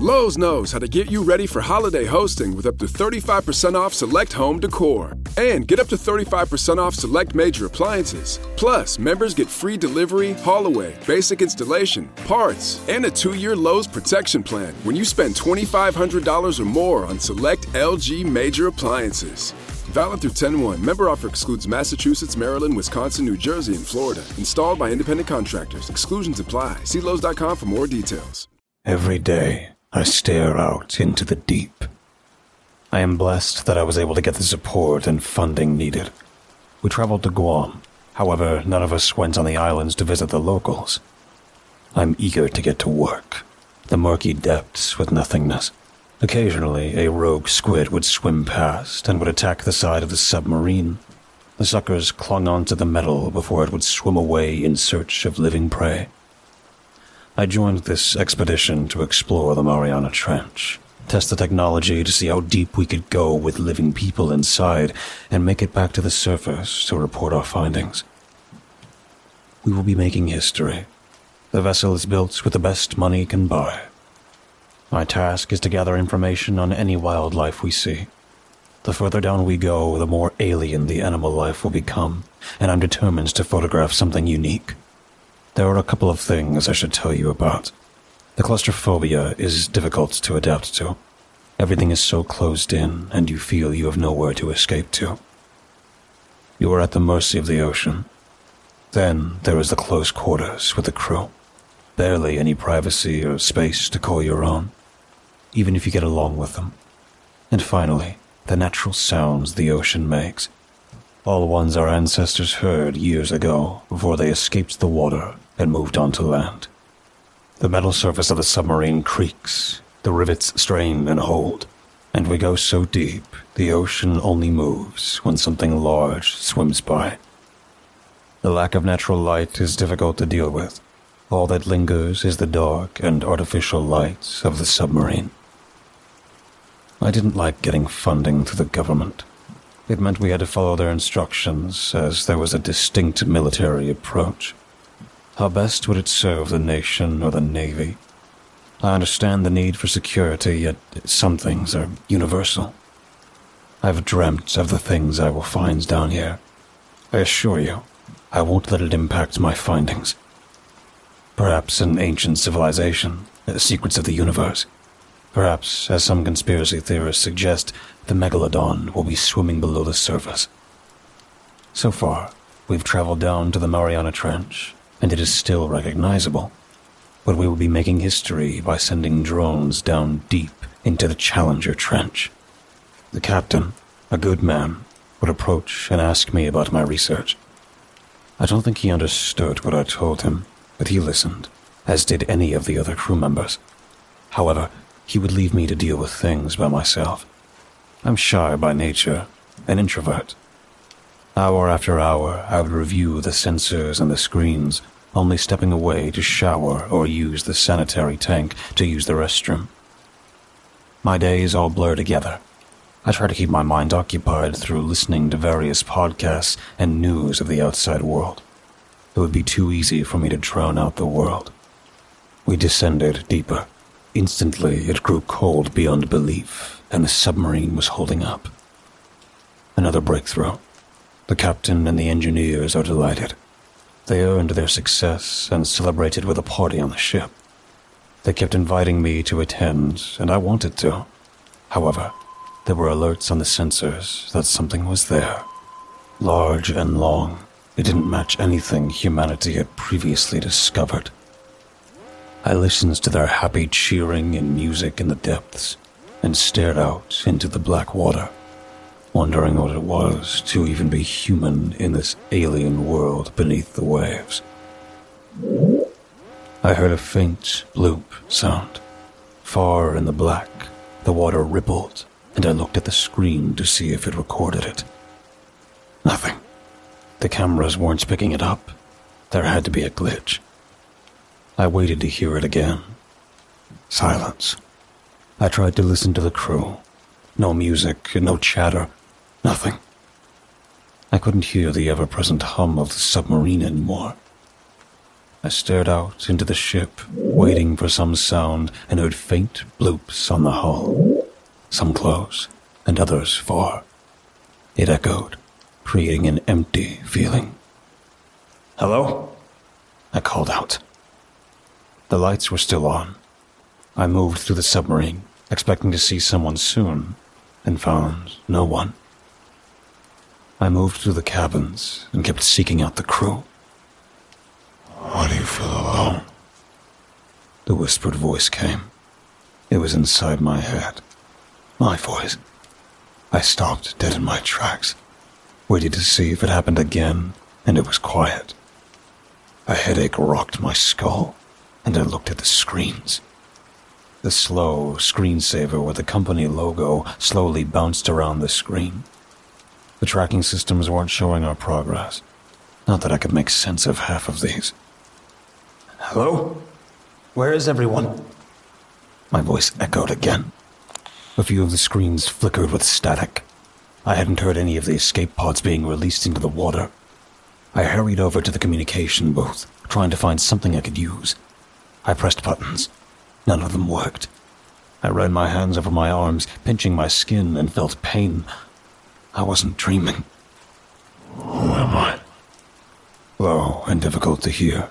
Lowe's knows how to get you ready for holiday hosting with up to 35% off select home decor. And get up to 35% off select major appliances. Plus, members get free delivery, haul away, basic installation, parts, and a 2-year Lowe's protection plan when you spend $2,500 or more on select LG major appliances. Valid through 10/1. Member offer excludes Massachusetts, Maryland, Wisconsin, New Jersey, and Florida. Installed by independent contractors. Exclusions apply. See Lowe's.com for more details. Every day, I stare out into the deep. I am blessed that I was able to get the support and funding needed. We traveled to Guam. However, none of us went on the islands to visit the locals. I'm eager to get to work. The murky depths with nothingness. Occasionally, a rogue squid would swim past and would attack the side of the submarine. The suckers clung onto the metal before it would swim away in search of living prey. I joined this expedition to explore the Mariana Trench, test the technology to see how deep we could go with living people inside, and make it back to the surface to report our findings. We will be making history. The vessel is built with the best money can buy. My task is to gather information on any wildlife we see. The further down we go, the more alien the animal life will become, and I'm determined to photograph something unique. There are a couple of things I should tell you about. The claustrophobia is difficult to adapt to. Everything is so closed in, and you feel you have nowhere to escape to. You are at the mercy of the ocean. Then there is the close quarters with the crew. Barely any privacy or space to call your own, even if you get along with them. And finally, the natural sounds the ocean makes. All ones our ancestors heard years ago before they escaped the water and moved on to land. The metal surface of the submarine creaks, the rivets strain and hold, and we go so deep the ocean only moves when something large swims by. The lack of natural light is difficult to deal with. All that lingers is the dark and artificial light of the submarine. I didn't like getting funding through the government. It meant we had to follow their instructions, as there was a distinct military approach. How best would it serve the nation or the Navy? I understand the need for security, yet some things are universal. I've dreamt of the things I will find down here. I assure you, I won't let it impact my findings. Perhaps an ancient civilization, secrets of the universe. Perhaps, as some conspiracy theorists suggest, the megalodon will be swimming below the surface. So far, we've traveled down to the Mariana Trench, and it is still recognizable. But we will be making history by sending drones down deep into the Challenger Trench. The captain, a good man, would approach and ask me about my research. I don't think he understood what I told him, but he listened, as did any of the other crew members. However, he would leave me to deal with things by myself. I'm shy by nature, an introvert. Hour after hour, I would review the sensors and the screens, only stepping away to shower or use the sanitary tank to use the restroom. My days all blur together. I try to keep my mind occupied through listening to various podcasts and news of the outside world. It would be too easy for me to drown out the world. We descended deeper. Instantly, it grew cold beyond belief, and the submarine was holding up. Another breakthrough. The captain and the engineers are delighted. They earned their success and celebrated with a party on the ship. They kept inviting me to attend, and I wanted to. However, there were alerts on the sensors that something was there. Large and long, it didn't match anything humanity had previously discovered. I listened to their happy cheering and music in the depths, and stared out into the black water, wondering what it was to even be human in this alien world beneath the waves. I heard a faint bloop sound. Far in the black, the water rippled, and I looked at the screen to see if it recorded it. Nothing. The cameras weren't picking it up. There had to be a glitch. I waited to hear it again. Silence. I tried to listen to the crew. No music, no chatter, nothing. I couldn't hear the ever-present hum of the submarine anymore. I stared out into the ship, waiting for some sound, and heard faint bloops on the hull. Some close, and others far. It echoed, creating an empty feeling. "Hello?" I called out. The lights were still on. I moved through the submarine, expecting to see someone soon, and found no one. I moved through the cabins and kept seeking out the crew. "Why do you feel alone?" The whispered voice came. It was inside my head. My voice. I stopped dead in my tracks, waiting to see if it happened again, and it was quiet. A headache rocked my skull, and I looked at the screens. The slow screensaver with the company logo slowly bounced around the screen. The tracking systems weren't showing our progress. Not that I could make sense of half of these. "Hello? Where is everyone?" My voice echoed again. A few of the screens flickered with static. I hadn't heard any of the escape pods being released into the water. I hurried over to the communication booth, trying to find something I could use. I pressed buttons. None of them worked. I ran my hands over my arms, pinching my skin, and felt pain. I wasn't dreaming. Who am I? Low and difficult to hear.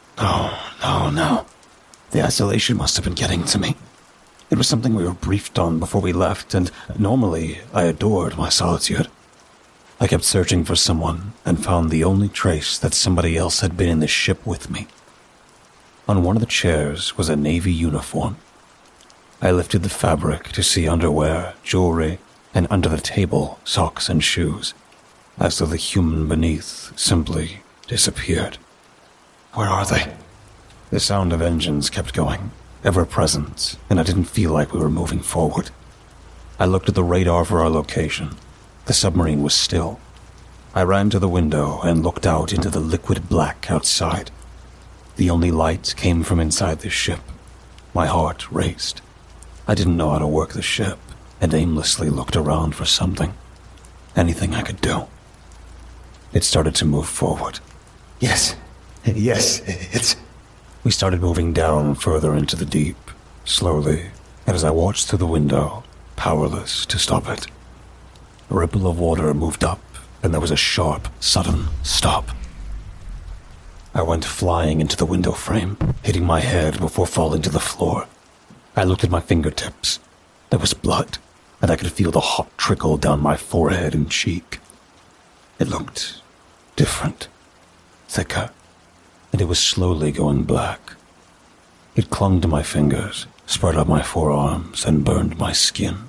No. The isolation must have been getting to me. It was something we were briefed on before we left, and normally I adored my solitude. I kept searching for someone and found the only trace that somebody else had been in the ship with me. On one of the chairs was a Navy uniform. I lifted the fabric to see underwear, jewelry, and under the table, socks and shoes, as though the human beneath simply disappeared. Where are they? The sound of engines kept going, ever present, and I didn't feel like we were moving forward. I looked at the radar for our location. The submarine was still. I ran to the window and looked out into the liquid black outside. The only light came from inside the ship. My heart raced. I didn't know how to work the ship, and aimlessly looked around for something. Anything I could do. It started to move forward. Yes, it's... We started moving down further into the deep, slowly, and as I watched through the window, powerless to stop it. A ripple of water moved up, and there was a sharp, sudden stop. I went flying into the window frame, hitting my head before falling to the floor. I looked at my fingertips. There was blood, and I could feel the hot trickle down my forehead and cheek. It looked different, thicker, and it was slowly going black. It clung to my fingers, spread out my forearms, and burned my skin.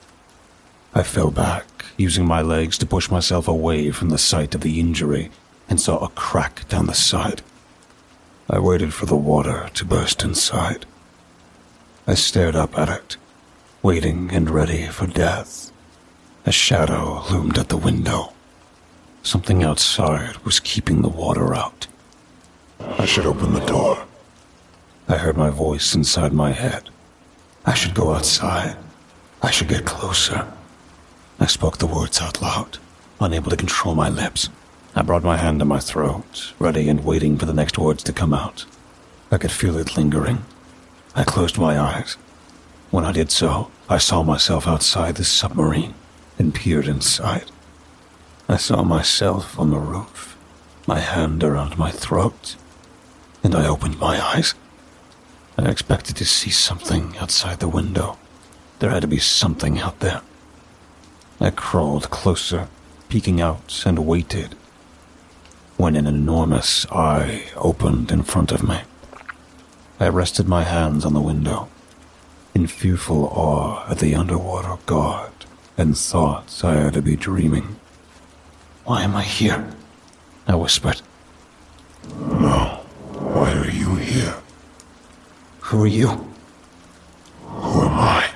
I fell back, using my legs to push myself away from the site of the injury, and saw a crack down the side. I waited for the water to burst inside. I stared up at it, waiting and ready for death. A shadow loomed at the window. Something outside was keeping the water out. I should open the door. I heard my voice inside my head. I should go outside. I should get closer. I spoke the words out loud, unable to control my lips. I brought my hand to my throat, ready and waiting for the next words to come out. I could feel it lingering. I closed my eyes. When I did so, I saw myself outside the submarine and peered inside. I saw myself on the roof, my hand around my throat, and I opened my eyes. I expected to see something outside the window. There had to be something out there. I crawled closer, peeking out, and waited, when an enormous eye opened in front of me. I rested my hands on the window, in fearful awe at the underwater guard, and thought I had to be dreaming. Why am I here? I whispered. No, why are you here? Who are you? Who am I?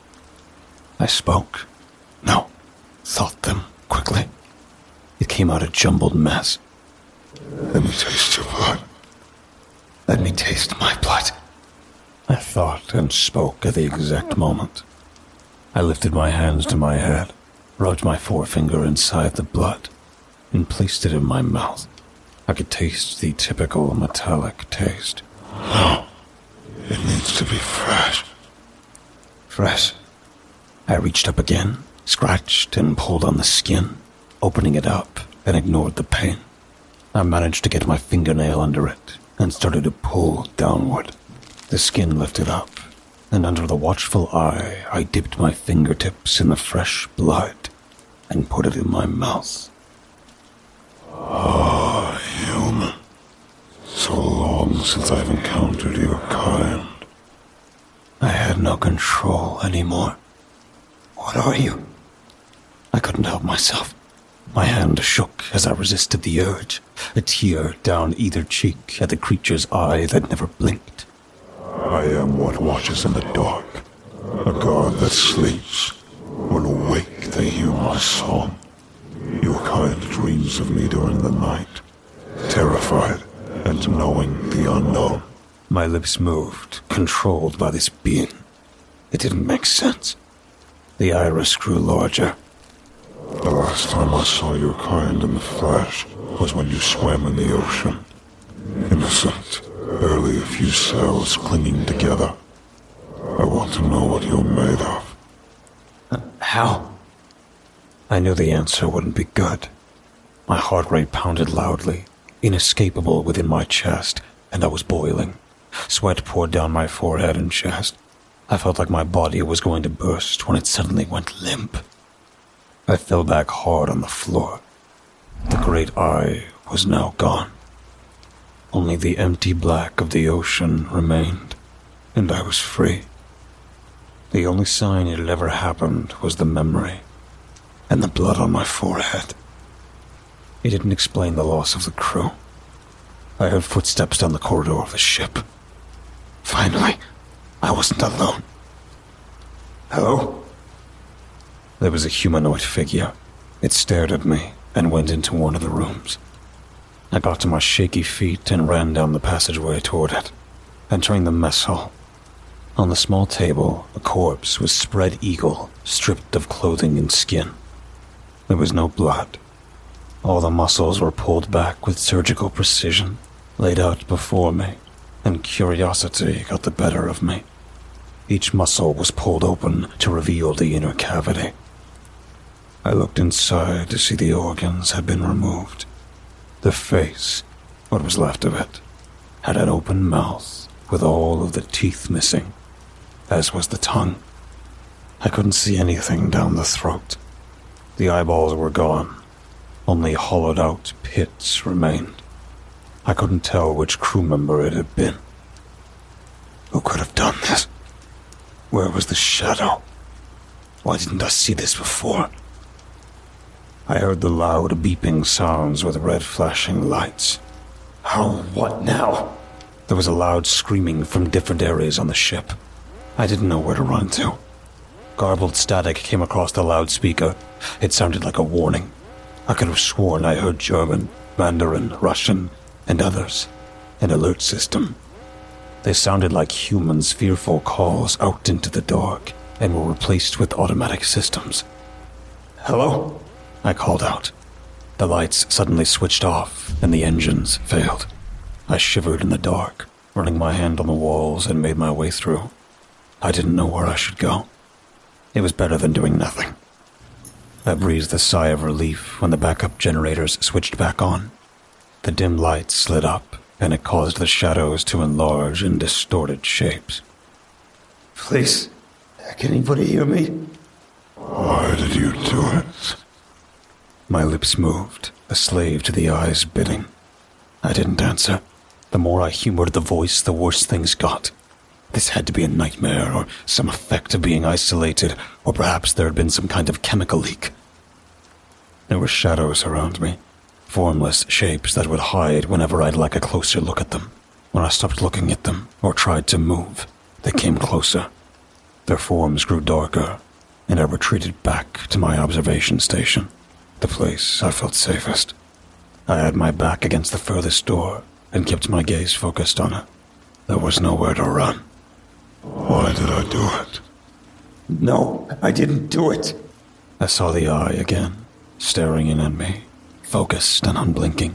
I spoke. No, thought them quickly. It came out a jumbled mess. Let me taste your blood. Let me taste my blood. I thought and spoke at the exact moment. I lifted my hands to my head, rubbed my forefinger inside the blood, and placed it in my mouth. I could taste the typical metallic taste. No, it needs to be fresh. Fresh. I reached up again, scratched and pulled on the skin, opening it up and ignored the pain. I managed to get my fingernail under it and started to pull downward. The skin lifted up, and under the watchful eye, I dipped my fingertips in the fresh blood and put it in my mouth. Ah, human. So long since I've encountered your kind. I had no control anymore. What are you? I couldn't help myself. My hand shook as I resisted the urge, a tear down either cheek at the creature's eye that never blinked. I am what watches in the dark, a god that sleeps. When awake they hear my song. Your kind dreams of me during the night, terrified and knowing the unknown. My lips moved, controlled by this being. It didn't make sense. The iris grew larger. The last time I saw your kind in the flesh was when you swam in the ocean. Innocent, barely a few cells clinging together. I want to know what you're made of. How? I knew the answer wouldn't be good. My heart rate pounded loudly, inescapable within my chest, and I was boiling. Sweat poured down my forehead and chest. I felt like my body was going to burst when it suddenly went limp. I fell back hard on the floor. The great eye was now gone. Only the empty black of the ocean remained, and I was free. The only sign it had ever happened was the memory, and the blood on my forehead. It didn't explain the loss of the crew. I heard footsteps down the corridor of the ship. Finally, I wasn't alone. Hello? There was a humanoid figure. It stared at me and went into one of the rooms. I got to my shaky feet and ran down the passageway toward it, entering the mess hall. On the small table, a corpse was spread eagle, stripped of clothing and skin. There was no blood. All the muscles were pulled back with surgical precision, laid out before me, and curiosity got the better of me. Each muscle was pulled open to reveal the inner cavity. I looked inside to see the organs had been removed. The face, what was left of it, had an open mouth with all of the teeth missing, as was the tongue. I couldn't see anything down the throat. The eyeballs were gone. Only hollowed-out pits remained. I couldn't tell which crew member it had been. Who could have done this? Where was the shadow? Why didn't I see this before? I heard the loud beeping sounds with red flashing lights. What now? There was a loud screaming from different areas on the ship. I didn't know where to run to. Garbled static came across the loudspeaker. It sounded like a warning. I could have sworn I heard German, Mandarin, Russian, and others. An alert system. They sounded like humans' fearful calls out into the dark and were replaced with automatic systems. Hello? I called out. The lights suddenly switched off and the engines failed. I shivered in the dark, running my hand on the walls and made my way through. I didn't know where I should go. It was better than doing nothing. I breathed a sigh of relief when the backup generators switched back on. The dim lights slid up, and it caused the shadows to enlarge in distorted shapes. Please, can anybody hear me? Why did you do it? My lips moved, a slave to the eye's bidding. I didn't answer. The more I humored the voice, the worse things got. This had to be a nightmare, or some effect of being isolated, or perhaps there had been some kind of chemical leak. There were shadows around me, formless shapes that would hide whenever I'd like a closer look at them. When I stopped looking at them, or tried to move, they came closer. Their forms grew darker, and I retreated back to my observation station, the place I felt safest. I had my back against the furthest door, and kept my gaze focused on it. There was nowhere to run. Why did I do it? No, I didn't do it. I saw the eye again, staring in at me, focused and unblinking.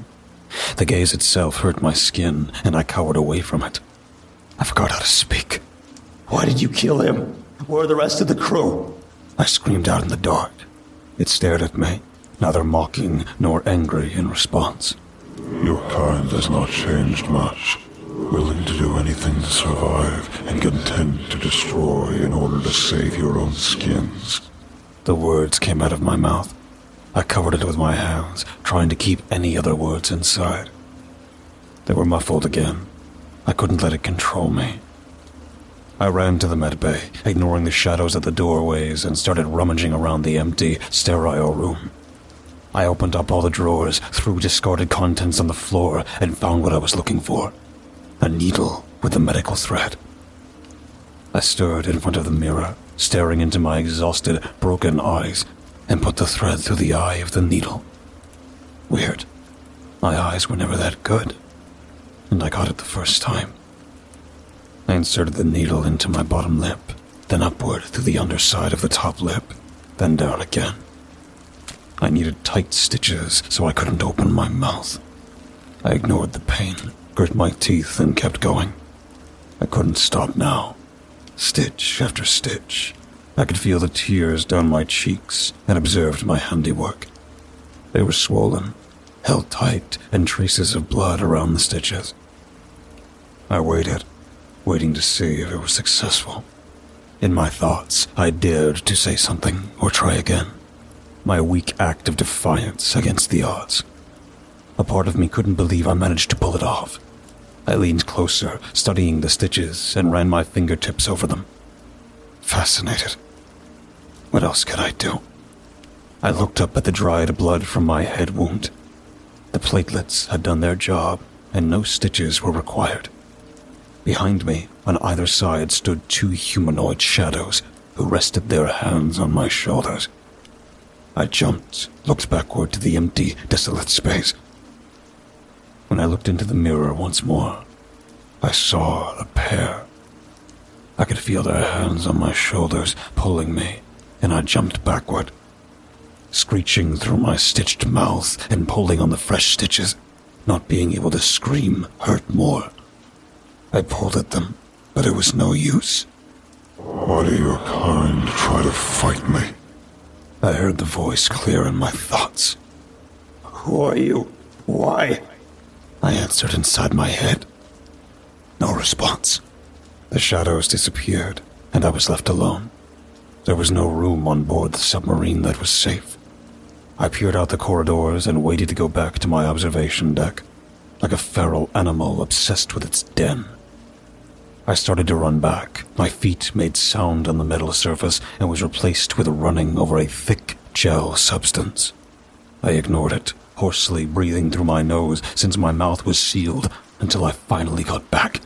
The gaze itself hurt my skin, and I cowered away from it. I forgot how to speak. Why did you kill him? Where are the rest of the crew? I screamed out in the dark. It stared at me, neither mocking nor angry in response. Your kind has not changed much. Willing to do anything to survive and content to destroy in order to save your own skins. The words came out of my mouth. I covered it with my hands, trying to keep any other words inside. They were muffled again. I couldn't let it control me. I ran to the medbay, ignoring the shadows at the doorways, and started rummaging around the empty, sterile room. I opened up all the drawers, threw discarded contents on the floor, and found what I was looking for. A needle with a medical thread. I stood in front of the mirror, staring into my exhausted, broken eyes, and put the thread through the eye of the needle. Weird. My eyes were never that good, and I got it the first time. I inserted the needle into my bottom lip, then upward through the underside of the top lip, then down again. I needed tight stitches so I couldn't open my mouth. I ignored the pain, grit my teeth, and kept going. I couldn't stop now. Stitch after stitch. I could feel the tears down my cheeks and observed my handiwork. They were swollen, held tight, and traces of blood around the stitches. I waited, waiting to see if it was successful. In my thoughts, I dared to say something or try again. My weak act of defiance against the odds. A part of me couldn't believe I managed to pull it off. I leaned closer, studying the stitches, and ran my fingertips over them. Fascinated. What else could I do? I looked up at the dried blood from my head wound. The platelets had done their job, and no stitches were required. Behind me, on either side, stood two humanoid shadows who rested their hands on my shoulders. I jumped, looked backward to the empty, desolate space. When I looked into the mirror once more, I saw a pair. I could feel their hands on my shoulders, pulling me, and I jumped backward, screeching through my stitched mouth and pulling on the fresh stitches. Not being able to scream hurt more. I pulled at them, but it was no use. Why do your kind try to fight me? I heard the voice clear in my thoughts. Who are you? Why? I answered inside my head. No response. The shadows disappeared, and I was left alone. There was no room on board the submarine that was safe. I peered out the corridors and waited to go back to my observation deck, like a feral animal obsessed with its den. I started to run back. My feet made sound on the metal surface and was replaced with running over a thick gel substance. I ignored it, hoarsely breathing through my nose since my mouth was sealed, until I finally got back.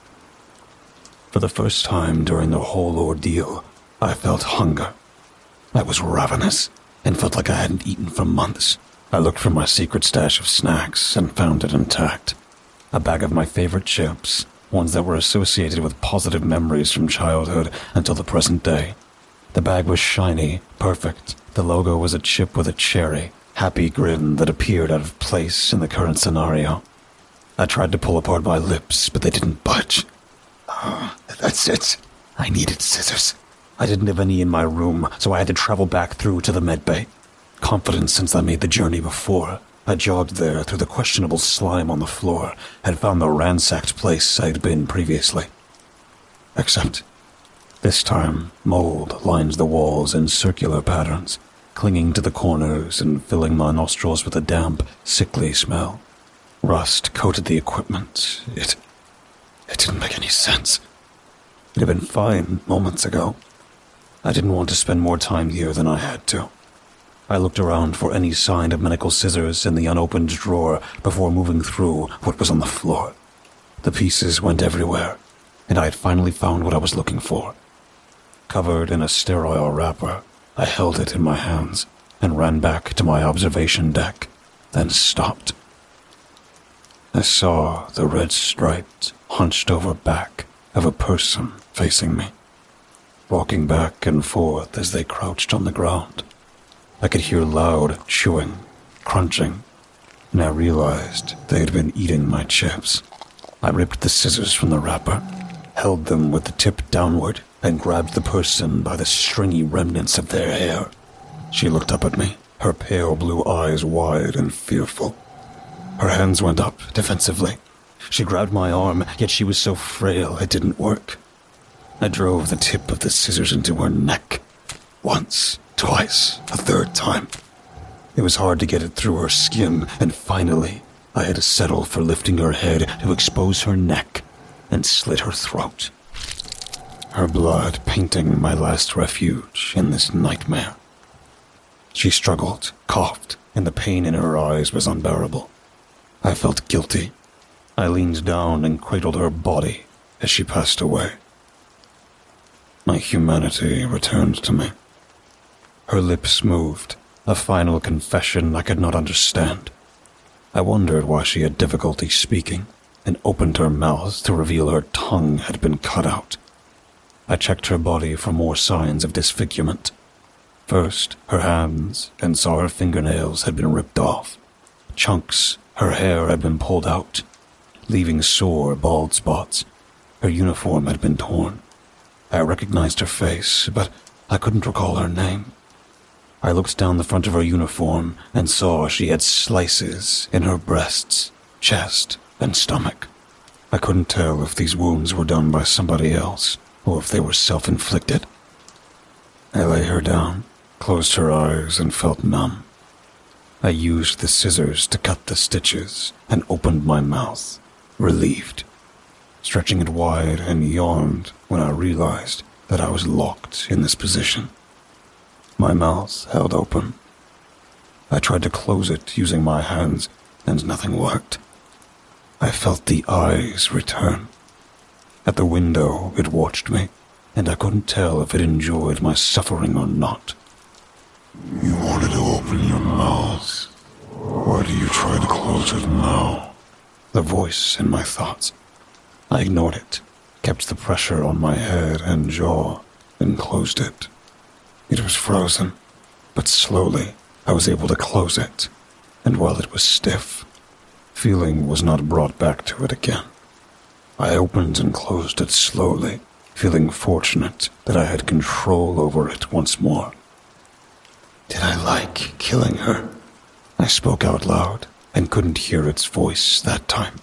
For the first time during the whole ordeal, I felt hunger. I was ravenous and felt like I hadn't eaten for months. I looked for my secret stash of snacks and found it intact. A bag of my favorite chips, ones that were associated with positive memories from childhood until the present day. The bag was shiny, perfect. The logo was a chip with a cherry, happy grin that appeared out of place in the current scenario. I tried to pull apart my lips, but they didn't budge. That's it. I needed scissors. I didn't have any in my room, so I had to travel back through to the medbay. Confident since I made the journey before, I jogged there through the questionable slime on the floor and found the ransacked place I'd been previously. Except, this time, mold lines the walls in circular patterns, clinging to the corners and filling my nostrils with a damp, sickly smell. Rust coated the equipment. It didn't make any sense. It had been fine moments ago. I didn't want to spend more time here than I had to. I looked around for any sign of medical scissors in the unopened drawer before moving through what was on the floor. The pieces went everywhere, and I had finally found what I was looking for. Covered in a sterile wrapper, I held it in my hands and ran back to my observation deck, then stopped. I saw the red-striped, hunched-over back of a person facing me, walking back and forth as they crouched on the ground. I could hear loud chewing, crunching, and I realized they had been eating my chips. I ripped the scissors from the wrapper, held them with the tip downward, and grabbed the person by the stringy remnants of their hair. She looked up at me, her pale blue eyes wide and fearful. Her hands went up defensively. She grabbed my arm, yet she was so frail it didn't work. I drove the tip of the scissors into her neck. Once, twice, a third time. It was hard to get it through her skin, and finally, I had to settle for lifting her head to expose her neck and slit her throat. Her blood painting my last refuge in this nightmare. She struggled, coughed, and the pain in her eyes was unbearable. I felt guilty. I leaned down and cradled her body as she passed away. My humanity returned to me. Her lips moved, a final confession I could not understand. I wondered why she had difficulty speaking, and opened her mouth to reveal her tongue had been cut out. I checked her body for more signs of disfigurement. First, her hands, and saw her fingernails had been ripped off. Chunks, her hair had been pulled out, leaving sore, bald spots. Her uniform had been torn. I recognized her face, but I couldn't recall her name. I looked down the front of her uniform and saw she had slices in her breasts, chest, and stomach. I couldn't tell if these wounds were done by somebody else or if they were self-inflicted. I lay her down, closed her eyes, and felt numb. I used the scissors to cut the stitches and opened my mouth, relieved, stretching it wide, and yawned when I realized that I was locked in this position. My mouth held open. I tried to close it using my hands, and nothing worked. I felt the eyes return. At the window, it watched me, and I couldn't tell if it enjoyed my suffering or not. You wanted to open your mouth. Why do you try to close it now? The voice in my thoughts. I ignored it, kept the pressure on my head and jaw, and closed it. It was frozen, but slowly I was able to close it, and while it was stiff, feeling was not brought back to it again. I opened and closed it slowly, feeling fortunate that I had control over it once more. Did I like killing her? I spoke out loud and couldn't hear its voice that time.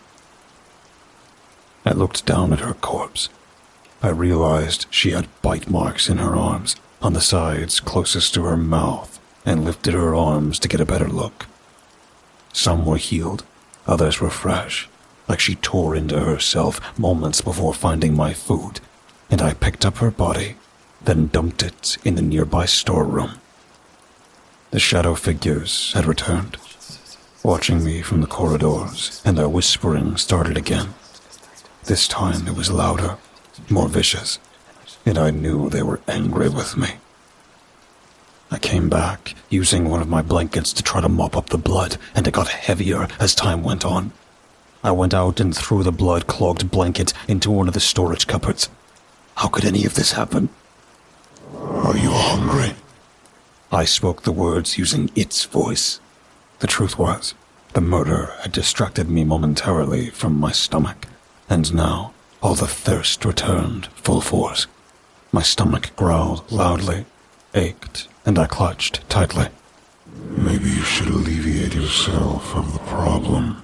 I looked down at her corpse. I realized she had bite marks in her arms, on the sides closest to her mouth, and lifted her arms to get a better look. Some were healed, others were fresh, like she tore into herself moments before finding my food, and I picked up her body, then dumped it in the nearby storeroom. The shadow figures had returned, watching me from the corridors, and their whispering started again. This time it was louder, more vicious, and I knew they were angry with me. I came back, using one of my blankets to try to mop up the blood, and it got heavier as time went on. I went out and threw the blood-clogged blanket into one of the storage cupboards. How could any of this happen? Are you hungry? I spoke the words using its voice. The truth was, the murder had distracted me momentarily from my stomach, and now all the thirst returned full force. My stomach growled loudly, ached, and I clutched tightly. Maybe you should alleviate yourself of the problem.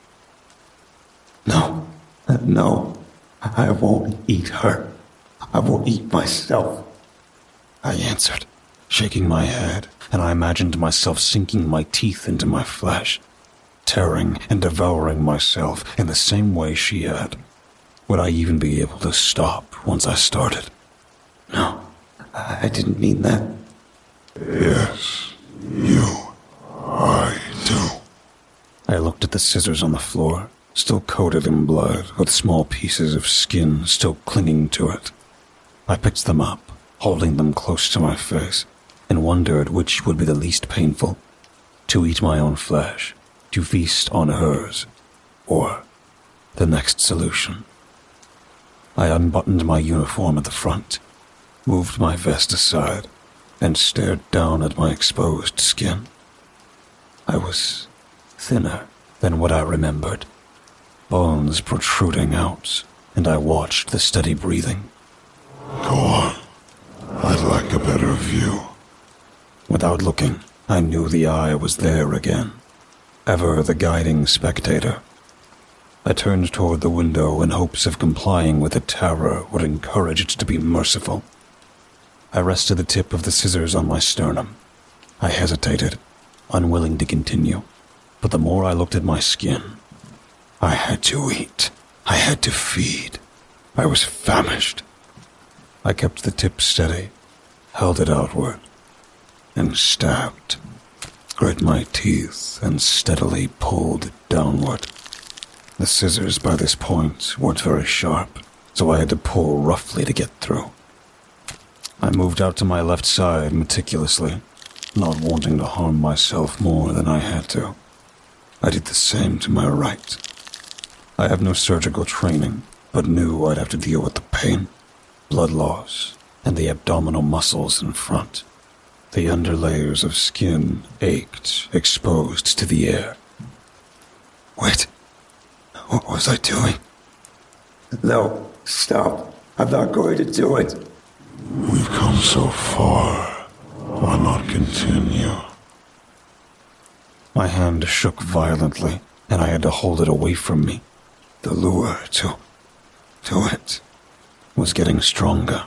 No, I won't eat her. I will eat myself. I answered, shaking my head, and I imagined myself sinking my teeth into my flesh, tearing and devouring myself in the same way she had. Would I even be able to stop once I started? No, I didn't mean that. Yes, I do. I looked at the scissors on the floor, still coated in blood, with small pieces of skin still clinging to it. I picked them up, holding them close to my face, and wondered which would be the least painful, to eat my own flesh, to feast on hers, or the next solution. I unbuttoned my uniform at the front, moved my vest aside, and stared down at my exposed skin. I was thinner then what I remembered. Bones protruding out, and I watched the steady breathing. Go on. I'd like a better view. Without looking, I knew the eye was there again, ever the guiding spectator. I turned toward the window in hopes of complying with a terror would encourage it to be merciful. I rested the tip of the scissors on my sternum. I hesitated, unwilling to continue, but the more I looked at my skin, I had to eat. I had to feed. I was famished. I kept the tip steady, held it outward, and stabbed, grit my teeth, and steadily pulled downward. The scissors by this point weren't very sharp, so I had to pull roughly to get through. I moved out to my left side meticulously, not wanting to harm myself more than I had to. I did the same to my right. I have no surgical training, but knew I'd have to deal with the pain, blood loss, and the abdominal muscles in front. The underlayers of skin ached, exposed to the air. Wait. What was I doing? No, stop. I'm not going to do it. We've come so far. Why not continue? My hand shook violently, and I had to hold it away from me. The lure to it was getting stronger.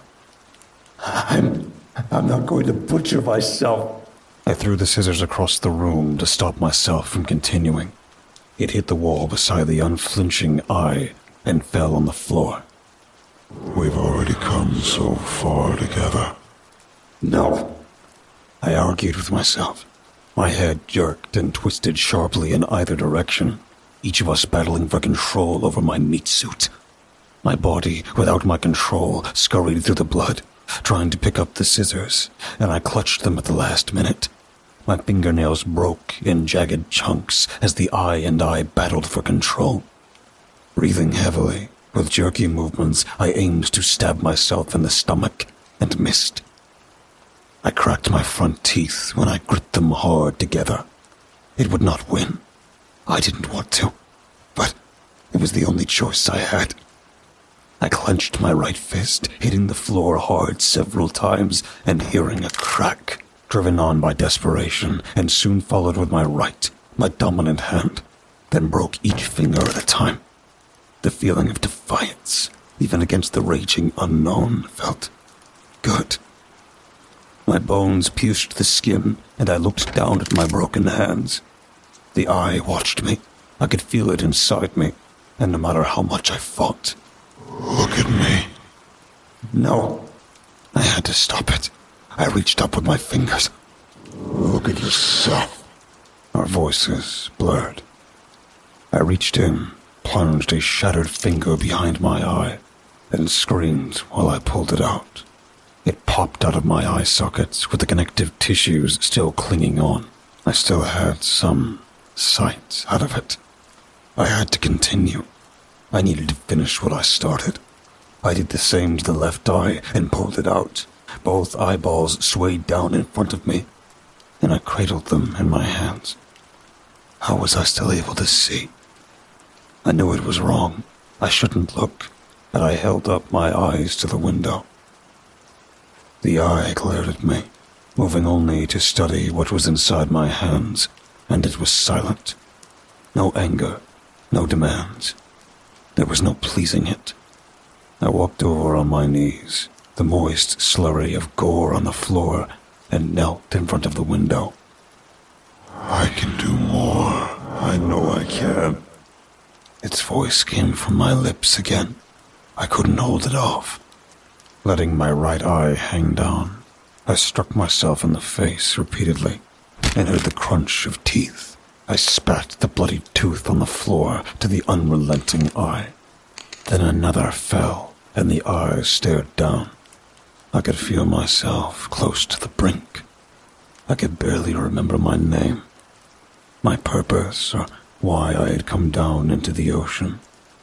I'm not going to butcher myself. I threw the scissors across the room to stop myself from continuing. It hit the wall beside the unflinching eye and fell on the floor. We've already come so far together. No. I argued with myself. My head jerked and twisted sharply in either direction, each of us battling for control over my meat suit. My body, without my control, scurried through the blood, trying to pick up the scissors, and I clutched them at the last minute. My fingernails broke in jagged chunks as the eye and I battled for control. Breathing heavily, with jerky movements, I aimed to stab myself in the stomach and missed. I cracked my front teeth when I grit them hard together. It would not win. I didn't want to, but it was the only choice I had. I clenched my right fist, hitting the floor hard several times and hearing a crack, driven on by desperation, and soon followed with my right, my dominant hand, then broke each finger at a time. The feeling of defiance, even against the raging unknown, felt good. My bones pierced the skin, and I looked down at my broken hands. The eye watched me. I could feel it inside me, and no matter how much I fought. Look at me. No. I had to stop it. I reached up with my fingers. Look at yourself. Our voices blurred. I reached in, plunged a shattered finger behind my eye, and screamed while I pulled it out. It popped out of my eye sockets with the connective tissues still clinging on. I still had some sight out of it. I had to continue. I needed to finish what I started. I did the same to the left eye and pulled it out. Both eyeballs swayed down in front of me, and I cradled them in my hands. How was I still able to see? I knew it was wrong. I shouldn't look, but I held up my eyes to the window. The eye glared at me, moving only to study what was inside my hands, and it was silent. No anger, no demands. There was no pleasing it. I walked over on my knees, the moist slurry of gore on the floor, and knelt in front of the window. I can do more. I know I can. Its voice came from my lips again. I couldn't hold it off. Letting my right eye hang down, I struck myself in the face repeatedly and heard the crunch of teeth. I spat the bloody tooth on the floor to the unrelenting eye. Then another fell, and the eye stared down. I could feel myself close to the brink. I could barely remember my name, my purpose, or why I had come down into the ocean.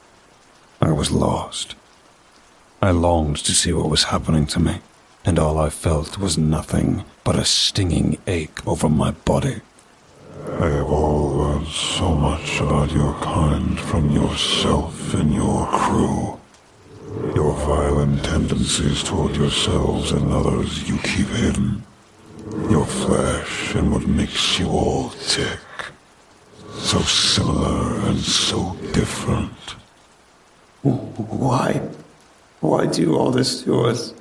I was lost. I longed to see what was happening to me, and all I felt was nothing but a stinging ache over my body. I have all learned so much about your kind from yourself and your crew. Your violent tendencies toward yourselves and others you keep hidden. Your flesh and what makes you all tick. So similar and so different. Why? Why do all this to us?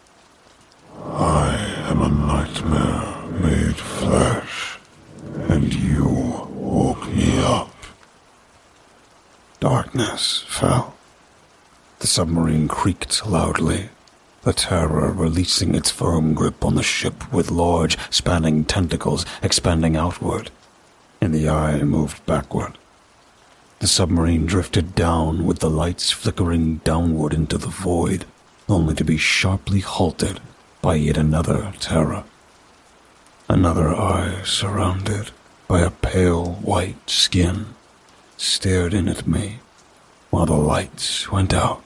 I am a nightmare made flesh, and you woke me up. Darkness fell. The submarine creaked loudly, the terror releasing its firm grip on the ship with large, spanning tentacles expanding outward, and the eye moved backward. The submarine drifted down with the lights flickering downward into the void, only to be sharply halted by yet another terror. Another eye surrounded by a pale white skin stared in at me while the lights went out.